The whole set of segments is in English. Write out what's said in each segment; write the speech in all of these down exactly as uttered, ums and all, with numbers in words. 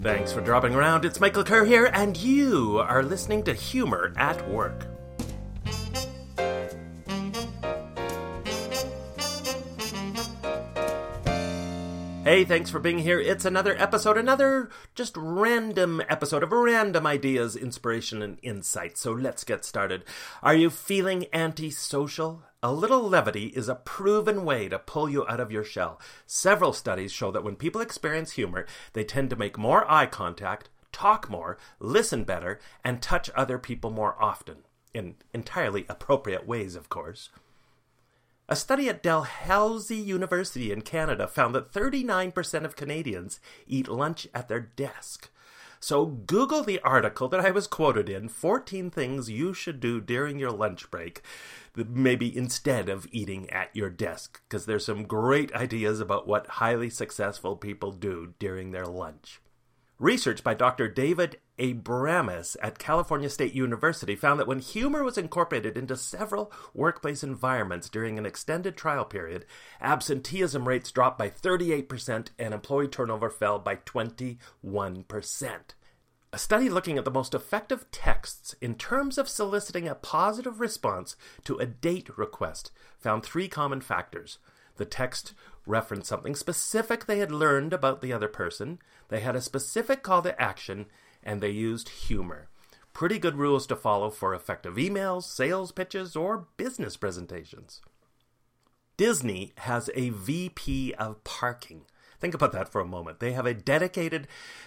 Thanks for dropping around. It's Michael Kerr here, and you are listening to Humor at Work. Hey, thanks for being here. It's another episode, another just random episode of random ideas, inspiration, and insight. So let's get started. Are you feeling antisocial? A little levity is a proven way to pull you out of your shell. Several studies show that when people experience humor, they tend to make more eye contact, talk more, listen better, and touch other people more often. In entirely appropriate ways, of course. A study at Dalhousie University in Canada found that thirty-nine percent of Canadians eat lunch at their desk. So Google the article that I was quoted in, fourteen things you should do during your lunch break, maybe instead of eating at your desk, because there's some great ideas about what highly successful people do during their lunch. Research by Doctor David Abramis at California State University found that when humor was incorporated into several workplace environments during an extended trial period, absenteeism rates dropped by thirty-eight percent and employee turnover fell by twenty-one percent. A study looking at the most effective texts in terms of soliciting a positive response to a date request found three common factors. The text referenced something specific they had learned about the other person, they had a specific call to action, and they used humor. Pretty good rules to follow for effective emails, sales pitches, or business presentations. Disney has a V P of parking. Think about that for a moment. They have a dedicated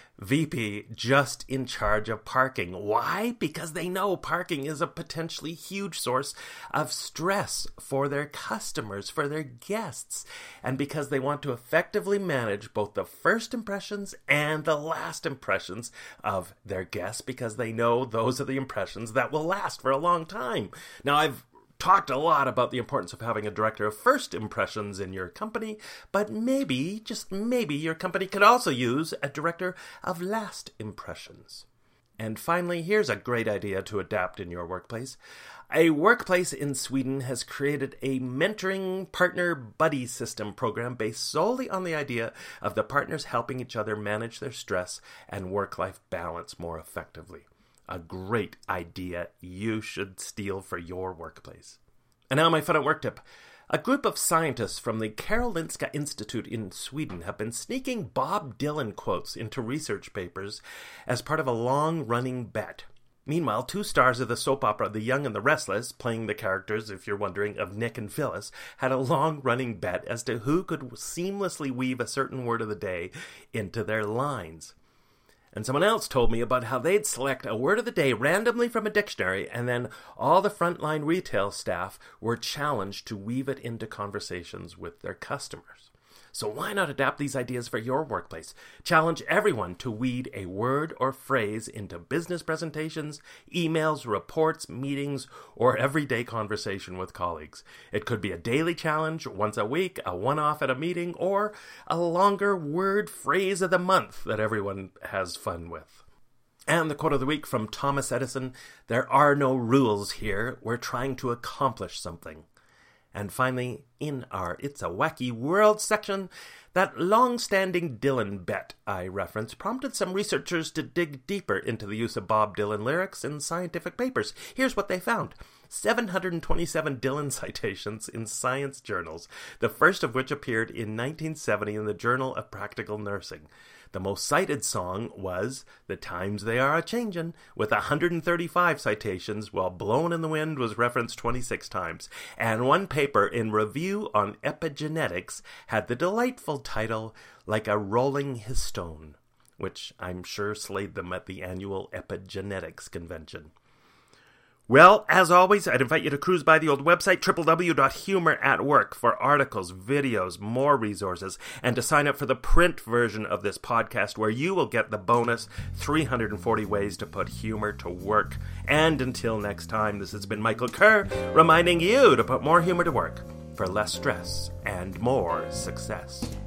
V P just in charge of parking. Why? Because they know parking is a potentially huge source of stress for their customers, for their guests, and because they want to effectively manage both the first impressions and the last impressions of their guests, because they know those are the impressions that will last for a long time. Now, I've talked a lot about the importance of having a director of first impressions in your company, but maybe, just maybe, your company could also use a director of last impressions. And finally, here's a great idea to adapt in your workplace. A workplace in Sweden has created a mentoring partner buddy system program based solely on the idea of the partners helping each other manage their stress and work-life balance more effectively. A great idea you should steal for your workplace. And now my fun at work tip. A group of scientists from the Karolinska Institute in Sweden have been sneaking Bob Dylan quotes into research papers as part of a long-running bet. Meanwhile, two stars of the soap opera The Young and the Restless, playing the characters, if you're wondering, of Nick and Phyllis, had a long-running bet as to who could seamlessly weave a certain word of the day into their lines. And someone else told me about how they'd select a word of the day randomly from a dictionary, and then all the frontline retail staff were challenged to weave it into conversations with their customers. So why not adapt these ideas for your workplace? Challenge everyone to weave a word or phrase into business presentations, emails, reports, meetings, or everyday conversation with colleagues. It could be a daily challenge, once a week, a one-off at a meeting, or a longer word phrase of the month that everyone has fun with. And the quote of the week from Thomas Edison, "There are no rules here. We're trying to accomplish something." And finally, in our It's a Wacky World section, that long-standing Dylan bet I referenced prompted some researchers to dig deeper into the use of Bob Dylan lyrics in scientific papers. Here's what they found. seven hundred twenty-seven Dylan citations in science journals, the first of which appeared in nineteen seventy in the Journal of Practical Nursing. The most cited song was "The Times They Are A-Changin'," with one hundred thirty-five citations, while "Blowin' in the Wind" was referenced twenty-six times. And one paper in Review on Epigenetics had the delightful title, "Like a Rolling Histone," which I'm sure slayed them at the annual Epigenetics convention. Well, as always, I'd invite you to cruise by the old website, w w w dot humor at work, for articles, videos, more resources, and to sign up for the print version of this podcast, where you will get the bonus three hundred forty ways to put humor to work. And until next time, this has been Michael Kerr, reminding you to put more humor to work for less stress and more success.